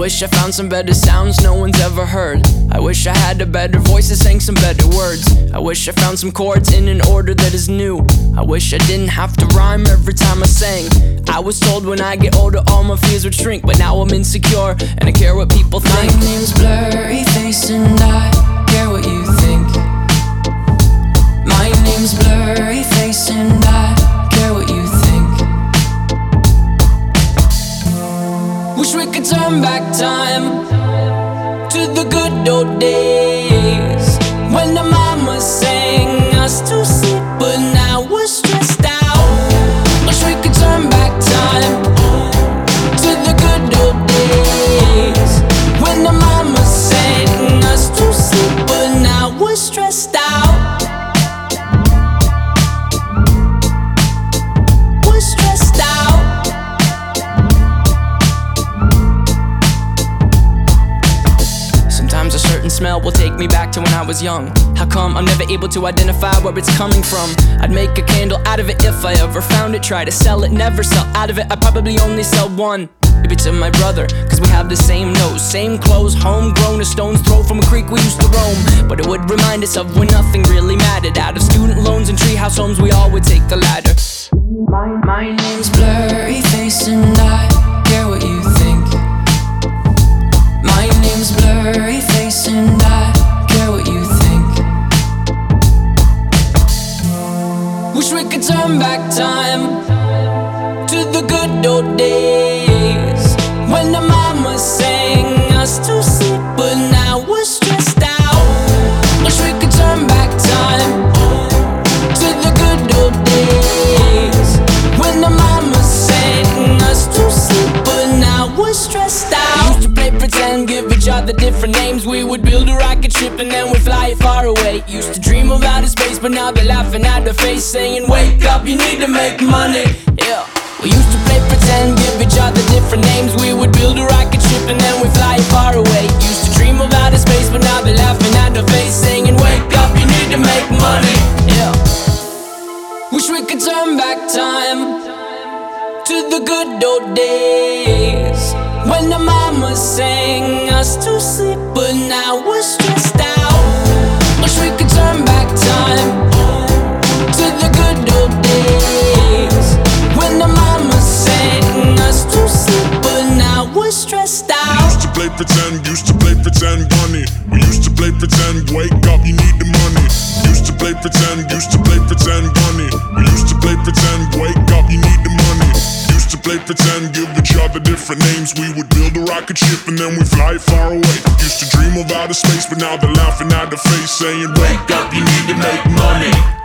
wish I found some better sounds no one's ever heard. I wish I had a better voice that sang some better words. I wish I found some chords in an order that is new. I wish I didn't have to rhyme every time I sang. I was told when I get older all my fears would shrink, but now I'm insecure and I care what people think. My name's Blurryface and I care what you think. My name's Blurryface and I care what you think. Wish we could turn back time to the good old days when the mama sang us to sleep, but now we're stressed out. Wish we could turn back time to the good old days when the mama sang us to sleep, but now we're stressed out. We're stressed out. Sometimes a certain smell will take me back to when I was young. How come I'm never able to identify where it's coming from? I'd make a candle out of it if I ever found it. Try to sell it, never sell out of it. I'd probably only sell one. Maybe to my brother, cause we have the same nose, same clothes, homegrown, a stone's throw from a creek we used to roam. But it would remind us of when nothing really mattered. Out of student loans and treehouse homes, we all would take the ladder. My name's Blurryface and I care what you think. My name's Blurryface and I care what you think. Wish we could turn back time to the good old days when the mama sang us to sleep, but now we're stressed out. Wish we could turn back time to the good old days when the mama sang us to sleep, but now we're stressed out. We used to play pretend, give each other different names. We would build a rocket ship and then we'd fly it far away. Used to dream of outer space, but now they're laughing at the face, saying wake up, you need to make money. Yeah. We used to play pretend, give each other different names. We would build a rocket ship and then we'd fly it far away. Used to dream of outer space, but now they're laughing at the face, saying wake up, you need to make money. Yeah. Wish we could turn back time to the good old days when the mama sang us to sleep, but now we're stressed out. Wish we could turn back time to the good old days when the mama sang us to sleep, but now we're stressed out. Used to play pretend bunny. We used to play pretend, wake up, you need the money. Used to play pretend bunny. We used to play pretend, wake up, you need the money. Used to play pretend, give each other different names. We would build a rocket ship and then we fly it far away. Used to dream of outer space, but now they're laughing at the face, saying wake up, you need to make money.